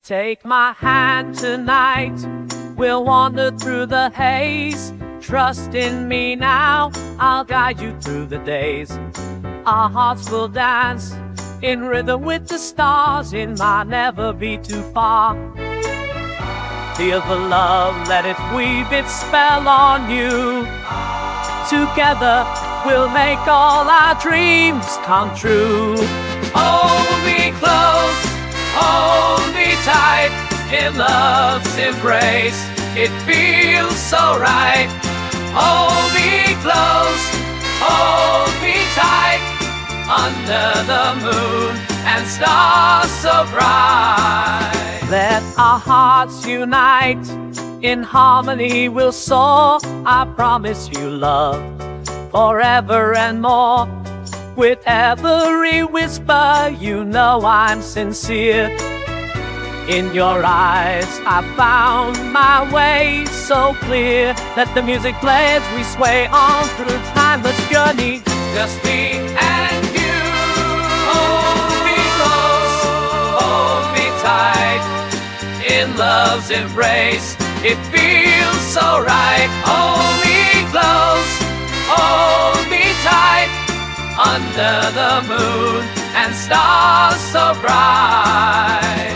Take my hand tonight, we'll wander through the haze. Trust in me now, I'll guide you through the days. Our hearts will dance in rhythm with the stars. It might never be too far. Feel the love, let it weave its spell on you. Together we'll make all our dreams come true. Hold me close, hold me tight, in love's embrace. It feels so right. Hold me close, hold me tight, under the moon and stars so bright. Let our hearts unite, in harmony we'll soar. I promise you love forever and more. With every whisper you know I'm sincere. In your eyes I found my way so clear. Let the music play as we sway on through timeless journey. Just me and you. Hold me close, hold me tight, in love's embrace. It feels so right. Hold me close, hold me tight, under the moon and stars so bright.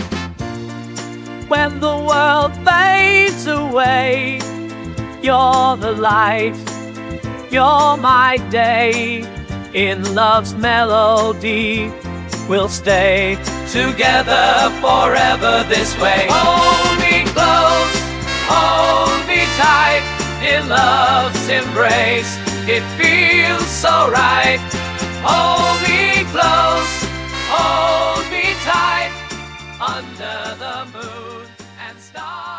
When the world fades away, you're the light, you're my day. In love's melody we'll stay together forever this way. Hold me close, hold me tight, in love's embrace. It feels so right. Hold me close, hold me tight, under the moon and stars.